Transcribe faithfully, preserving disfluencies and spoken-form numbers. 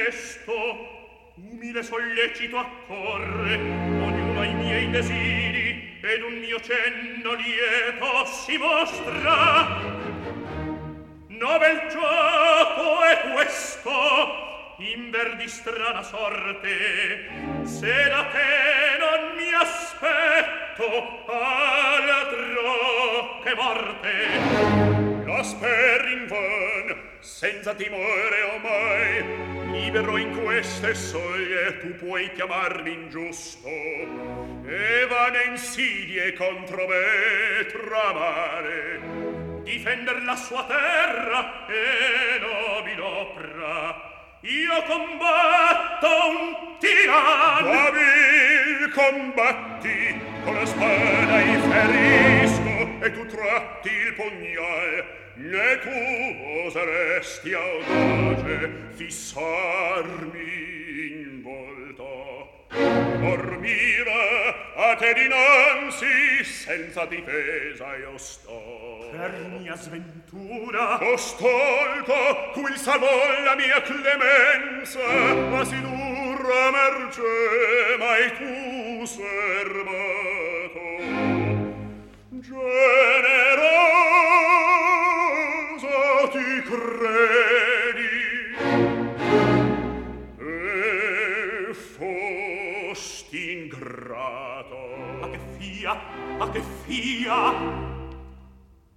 questo umile sollecito accorre, ognuno ai miei desiri, ed un mio cenno lieto si mostra. Novel gioco è questo, inver di strana sorte, se da te non mi aspetto altro che morte. La sperri invan, senza timore omai, libero in queste soglie tu puoi chiamarmi ingiusto, e vane insidie contro me tramare, difender la sua terra e nobil opera. Io combatto un tiranno. Ma vil combatti, con la spada i ferisco, e tu tratti il pugnal, né tu oseresti audace fissarmi in volto. Or mira, a te dinanzi, senza difesa io sto. Per mia sventura costolto, cui salvò la mia clemenza, ma si dura merce, mai tu serbato. Gene